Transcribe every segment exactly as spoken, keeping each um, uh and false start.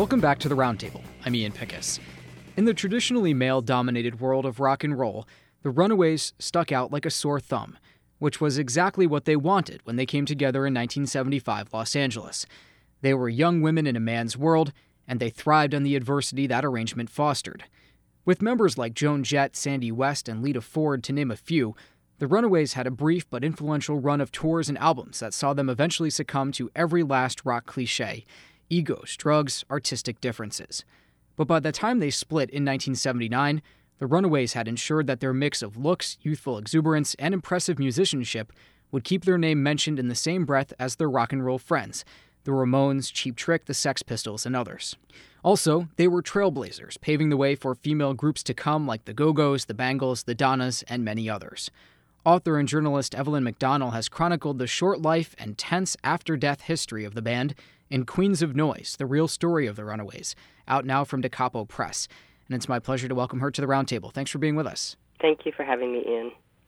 Welcome back to The Roundtable. I'm Ian Pickus. In the traditionally male-dominated world of rock and roll, the Runaways stuck out like a sore thumb, which was exactly what they wanted when they came together in nineteen seventy-five Los Angeles. They were young women in a man's world, and they thrived on the adversity that arrangement fostered. With members like Joan Jett, Sandy West, and Lita Ford, to name a few, the Runaways had a brief but influential run of tours and albums that saw them eventually succumb to every last rock cliché: egos, drugs, artistic differences. But by the time they split in nineteen seventy-nine, the Runaways had ensured that their mix of looks, youthful exuberance, and impressive musicianship would keep their name mentioned in the same breath as their rock and roll friends, the Ramones, Cheap Trick, the Sex Pistols, and others. Also, they were trailblazers, paving the way for female groups to come like the Go-Go's, the Bangles, the Donnas, and many others. Author and journalist Evelyn McDonnell has chronicled the short life and tense after-death history of the band in Queens of Noise, The Real Story of the Runaways, out now from Da Capo Press. And it's my pleasure to welcome her to the Roundtable. Thanks for being with us. Thank you for having me, Ian.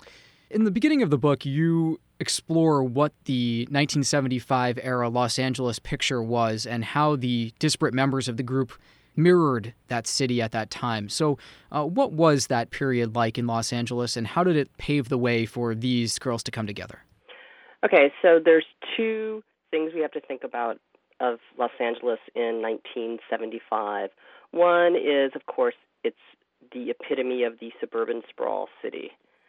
In the beginning of the book, you explore what the nineteen seventy-five era Los Angeles picture was and how the disparate members of the group mirrored that city at that time. So uh, what was that period like in Los Angeles, and how did it pave the way for these girls to come together? Okay, so there's two things we have to think about of Los Angeles in nineteen seventy-five. One is, of course, it's the epitome of the suburban sprawl city.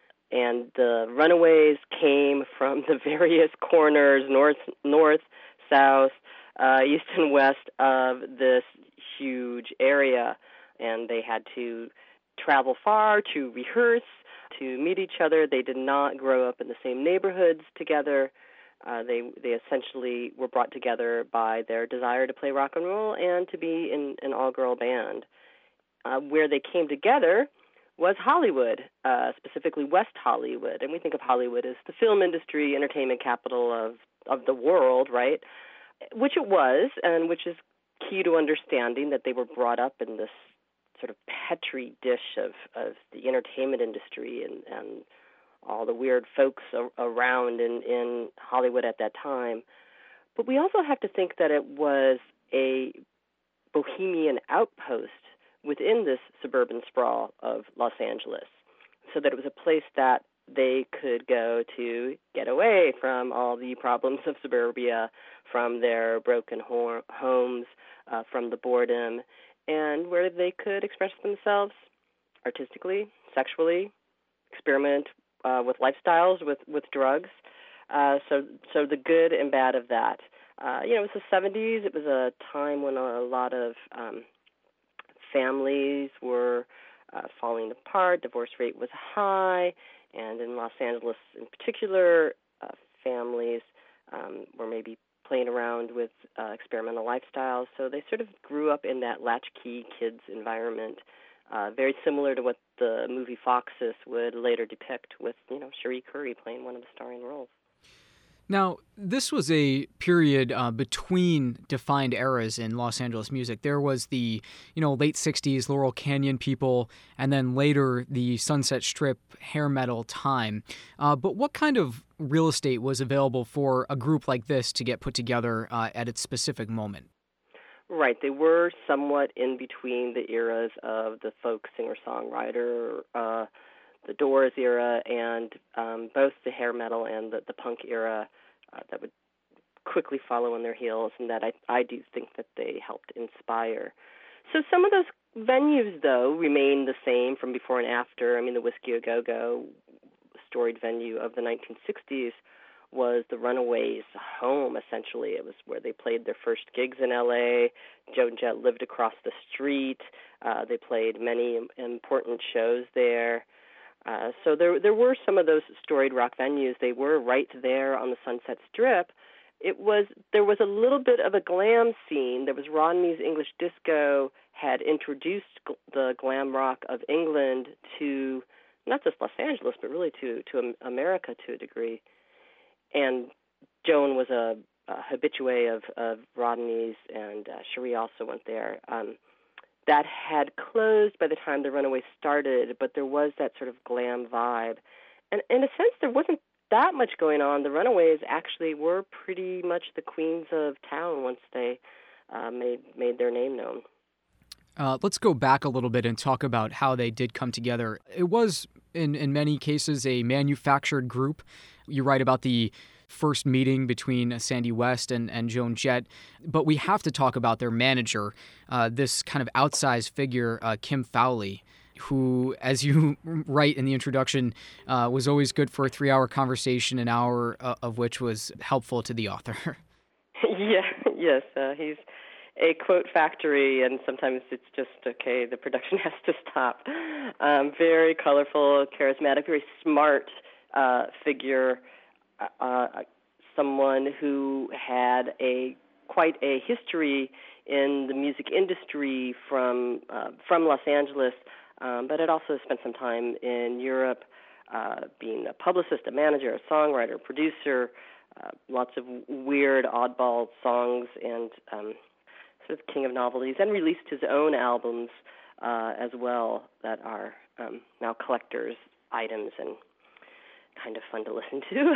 And the Runaways came from the various corners, north, north, south, uh, east and west of this huge area. And they had to travel far to rehearse, to meet each other. They did not grow up in the same neighborhoods together. Uh, they they essentially were brought together by their desire to play rock and roll and to be in an all-girl band. Uh, where they came together was Hollywood, uh, specifically West Hollywood. And we think of Hollywood as the film industry, entertainment capital of, of the world, right? Which it was, and which is key to understanding that they were brought up in this sort of petri dish of, of the entertainment industry and, and all the weird folks a- around in, in Hollywood at that time. But we also have to think that it was a bohemian outpost within this suburban sprawl of Los Angeles, so that it was a place that they could go to get away from all the problems of suburbia, from their broken ho- homes, uh, from the boredom, and where they could express themselves artistically, sexually, experiment uh, with lifestyles, with, with drugs. Uh, so, so the good and bad of that. Uh, you know, it was the seventies. It was a time when a lot of um, families were uh, falling apart. Divorce rate was high, and in Los Angeles in particular, uh, families um, were maybe playing around with uh, experimental lifestyles. So they sort of grew up in that latchkey kids environment, uh, very similar to what the movie Foxes would later depict, with, you know, Cherie Currie playing one of the starring roles. Now, this was a period uh, between defined eras in Los Angeles music. There was the, you know, late sixties Laurel Canyon people, and then later the Sunset Strip hair metal time. Uh, but what kind of real estate was available for a group like this to get put together uh, at its specific moment? Right. They were somewhat in between the eras of the folk singer-songwriter, uh, the Doors era, and um, both the hair metal and the, the punk era uh, that would quickly follow on their heels, and that I, I do think that they helped inspire. So some of those venues, though, remain the same from before and after. I mean, the Whiskey A Go-Go, storied venue of the nineteen sixties, was the Runaways' home, essentially. It was where they played their first gigs in L A. Joan Jett lived across the street. Uh, they played many important shows there. Uh, so there there were some of those storied rock venues. They were right there on the Sunset Strip. It was there was a little bit of a glam scene. There was Rodney's English Disco had introduced gl- the glam rock of England to not just Los Angeles, but really to to America to a degree. And Joan was a, a habitué of, of Rodney's, and uh, Cherie also went there. Um, That had closed by the time the Runaways started, but there was that sort of glam vibe. And in a sense, there wasn't that much going on. The Runaways actually were pretty much the queens of town once they uh, made made their name known. Uh, let's go back a little bit and talk about how they did come together. It was, in, in many cases, a manufactured group. You write about the first meeting between Sandy West and, and Joan Jett, but we have to talk about their manager, uh, this kind of outsized figure, uh, Kim Fowley, who, as you write in the introduction, uh, was always good for a three-hour conversation, an hour uh, of which was helpful to the author. yeah, yes, uh, he's a quote factory, and sometimes it's just, okay, the production has to stop. Um, very colorful, charismatic, very smart uh, figure, uh, someone who had a quite a history in the music industry from uh, from Los Angeles, um, but had also spent some time in Europe, uh, being a publicist, a manager, a songwriter, producer, uh, lots of weird, oddball songs, and um, sort of king of novelties, and released his own albums uh, as well that are um, now collectors' items and kind of fun to listen to.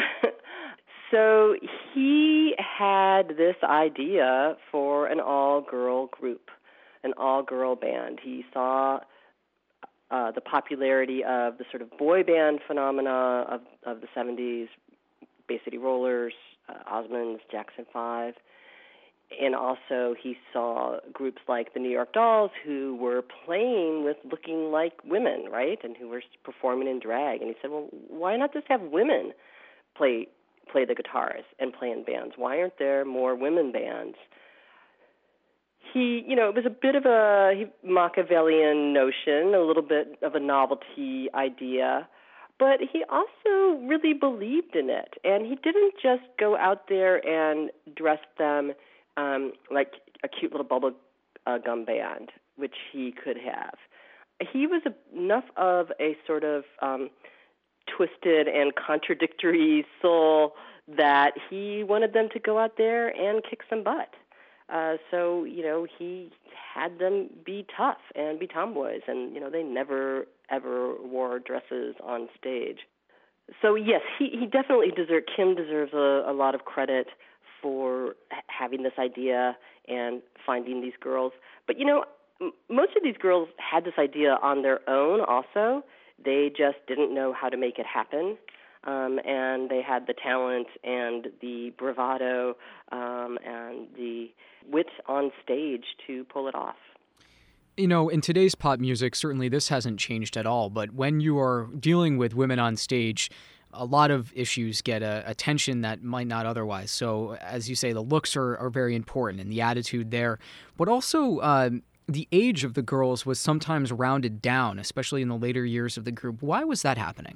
So he had this idea for an all-girl group, an all-girl band. He saw uh, the popularity of the sort of boy band phenomena of, of the seventies, Bay City Rollers, uh, Osmonds, Jackson five, and also he saw groups like the New York Dolls who were playing with looking like women, right, and who were performing in drag. And he said, well, why not just have women play play the guitars and play in bands? Why aren't there more women bands? He, you know, it was a bit of a Machiavellian notion, a little bit of a novelty idea, but he also really believed in it. And he didn't just go out there and dress them Um, like a cute little bubble uh, gum band, which he could have. He was a, enough of a sort of um, twisted and contradictory soul that he wanted them to go out there and kick some butt. Uh, so, you know, he had them be tough and be tomboys, and, you know, they never, ever wore dresses on stage. So, yes, he, he definitely deserves, Kim deserves a, a lot of credit for having this idea and finding these girls. But, you know, m- most of these girls had this idea on their own also. They just didn't know how to make it happen. Um, and they had the talent and the bravado um, and the wit on stage to pull it off. You know, in today's pop music, certainly this hasn't changed at all. But when you are dealing with women on stage, a lot of issues get a attention that might not otherwise. So, as you say, the looks are, are very important and the attitude there. But also, uh, the age of the girls was sometimes rounded down, especially in the later years of the group. Why was that happening?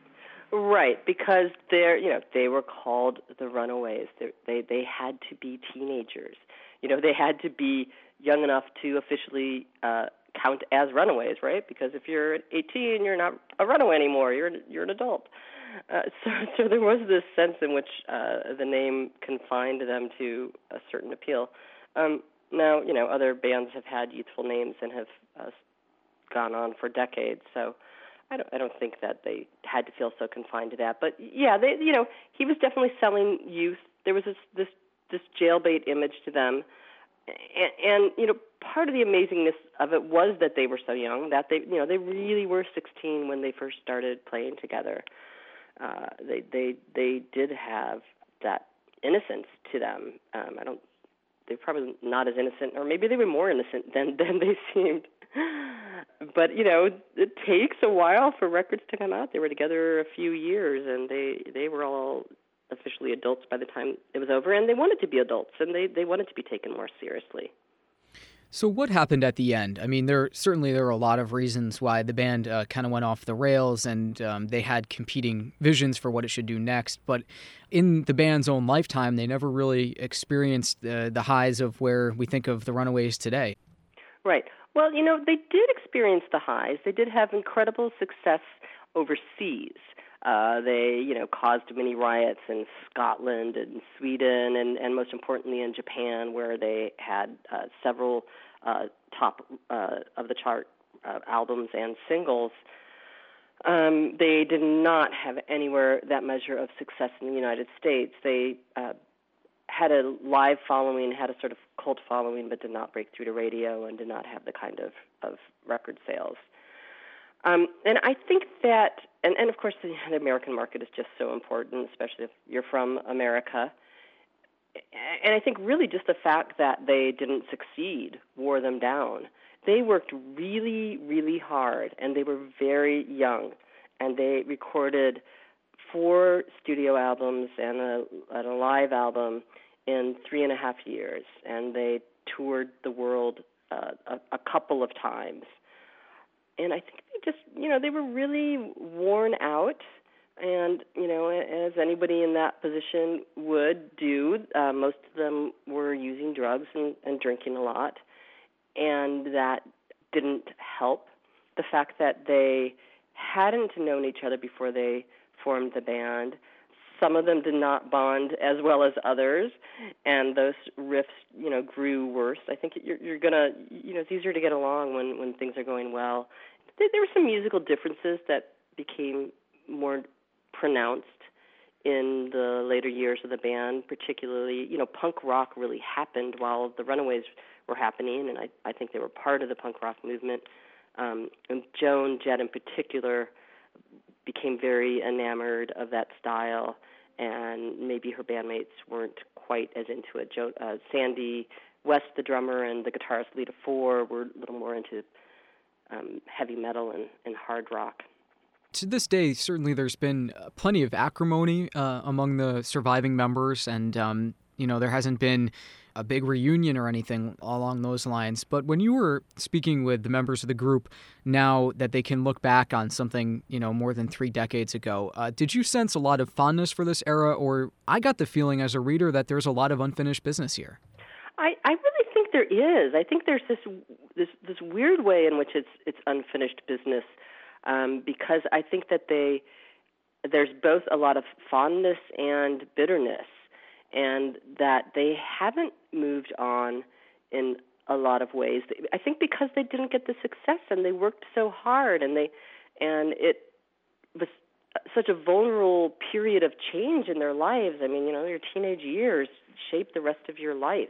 Right, because they're, you know, they were called the Runaways. They're, they they had to be teenagers. You know, they had to be young enough to officially uh, count as runaways, right? Because if you're eighteen, you're not a runaway anymore. You're you're an adult. Uh, so, so there was this sense in which uh, the name confined them to a certain appeal. Um, now, you know, other bands have had youthful names and have uh, gone on for decades. So I don't, I don't think that they had to feel so confined to that. But yeah, they, you know, he was definitely selling youth. There was this this, this jailbait image to them, and, and you know, part of the amazingness of it was that they were so young. That they, you know, they really were sixteen when they first started playing together. Uh, they they they did have that innocence to them. Um, I don't. They're probably not as innocent, or maybe they were more innocent than than they seemed. But you know, it takes a while for records to come out. They were together a few years, and they they were all officially adults by the time it was over, and they wanted to be adults, and they they wanted to be taken more seriously. So what happened at the end? I mean, there certainly there were a lot of reasons why the band uh, kind of went off the rails, and um, they had competing visions for what it should do next. But in the band's own lifetime, they never really experienced the, the highs of where we think of the Runaways today. Right. Well, you know, they did experience the highs. They did have incredible success overseas. Uh, they, you know, caused many riots in Scotland and Sweden, and, and most importantly in Japan, where they had uh, several uh, top uh, of the chart uh, albums and singles. Um, they did not have anywhere that measure of success in the United States. They uh, had a live following, had a sort of cult following, but did not break through to radio and did not have the kind of, of record sales. Um, and I think that, and, and of course the, the American market is just so important, especially if you're from America. And I think really just the fact that they didn't succeed wore them down. They worked really, really hard, and they were very young, and they recorded four studio albums and a, and a live album in three and a half years, and they toured the world uh, a, a couple of times. And I think they just, you know, they were really worn out, and, you know, as anybody in that position would do, uh, most of them were using drugs and, and drinking a lot, and that didn't help. The fact that they hadn't known each other before they formed the band. Some of them did not bond as well as others, and those riffs, you know, grew worse. I think you're, you're gonna, you know, it's easier to get along when, when things are going well. There, there were some musical differences that became more pronounced in the later years of the band, particularly, you know, punk rock really happened while the Runaways were happening, and I, I think they were part of the punk rock movement. Um, and Joan Jett in particular became very enamored of that style, and maybe her bandmates weren't quite as into it. Jo- uh, Sandy West, the drummer, and the guitarist Lita Ford were a little more into um, heavy metal and, and hard rock. To this day, certainly there's been plenty of acrimony uh, among the surviving members, and um, you know, there hasn't been a big reunion or anything along those lines. But when you were speaking with the members of the group now that they can look back on something, you know, more than three decades ago, uh, did you sense a lot of fondness for this era? Or I got the feeling as a reader that there's a lot of unfinished business here. I, I really think there is. I think there's this this this weird way in which it's it's unfinished business, um, because I think that they there's both a lot of fondness and bitterness, and that they haven't moved on in a lot of ways. I think because they didn't get the success and they worked so hard, and they and it was such a vulnerable period of change in their lives. I mean, you know, your teenage years shape the rest of your life.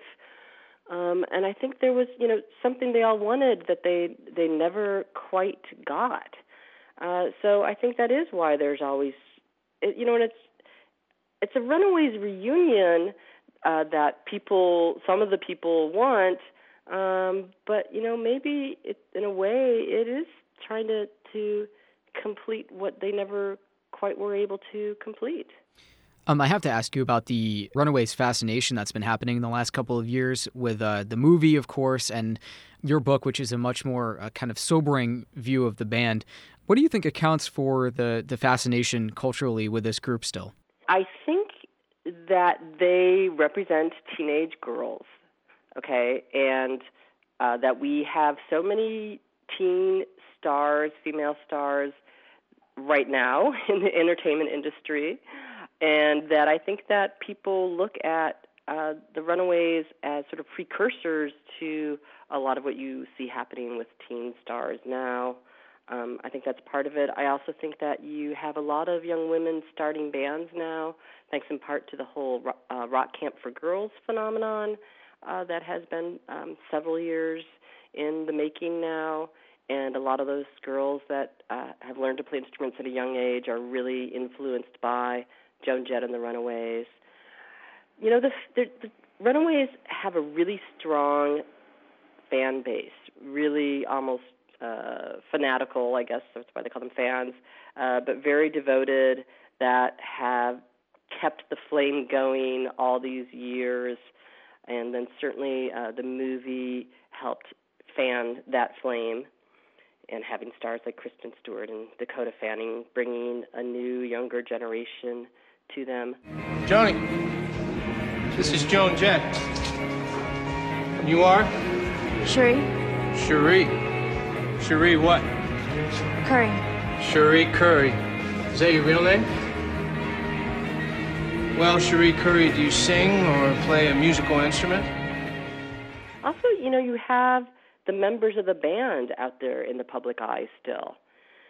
Um, and I think there was, you know, something they all wanted that they they never quite got. Uh, so I think that is why there's always, you know, and it's it's a Runaways reunion uh, that people, some of the people want, um, but, you know, maybe it, in a way it is trying to, to complete what they never quite were able to complete. Um, I have to ask you about the Runaways fascination that's been happening in the last couple of years with uh, the movie, of course, and your book, which is a much more uh, kind of sobering view of the band. What do you think accounts for the, the fascination culturally with this group still? I think that they represent teenage girls, okay, and uh, that we have so many teen stars, female stars, right now in the entertainment industry, and that I think that people look at uh, the Runaways as sort of precursors to a lot of what you see happening with teen stars now. Um, I think that's part of it. I also think that you have a lot of young women starting bands now, thanks in part to the whole uh, Rock Camp for Girls phenomenon uh, that has been um, several years in the making now. And a lot of those girls that uh, have learned to play instruments at a young age are really influenced by Joan Jett and the Runaways. You know, the, the, the Runaways have a really strong fan base, really almost uh, fanatical, I guess that's why they call them fans, uh, but very devoted, that have kept the flame going all these years. And then certainly uh, the movie helped fan that flame, and having stars like Kristen Stewart and Dakota Fanning bringing a new, younger generation to them. Joni, this is Joan Jett. You are? Cherie. Cherie. Cherie what? Curry. Cherie Curry. Is that your real name? Well, Cherie Curry, do you sing or play a musical instrument? Also, you know, you have the members of the band out there in the public eye still.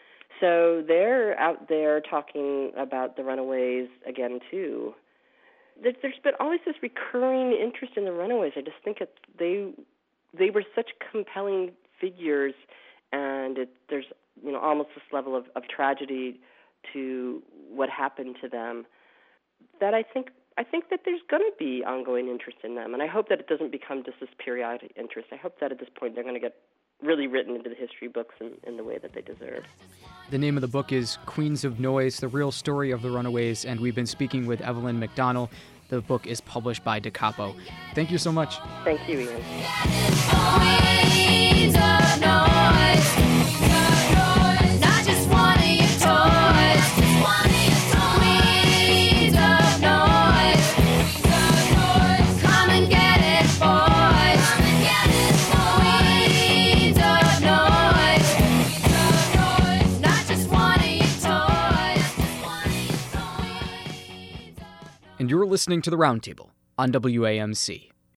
So they're out there talking about the Runaways again, too. There's, there's been always this recurring interest in the Runaways. I just think it, they they were such compelling figures, and it, there's you know almost this level of, of tragedy to what happened to them that I think I think that there's going to be ongoing interest in them, and I hope that it doesn't become just this periodic interest. I hope that at this point they're going to get really written into the history books in, in the way that they deserve. The name of the book is Queens of Noise, The Real Story of the Runaways, and we've been speaking with Evelyn McDonnell. The book is published by Da Capo. Thank you so much. Thank you, Ian. Queens of Noise. Not just one of your toys. Queens of Noise. Come and get it, boys. Queens of Noise. Not just one of your toys. And you're listening to The Roundtable on W A M C.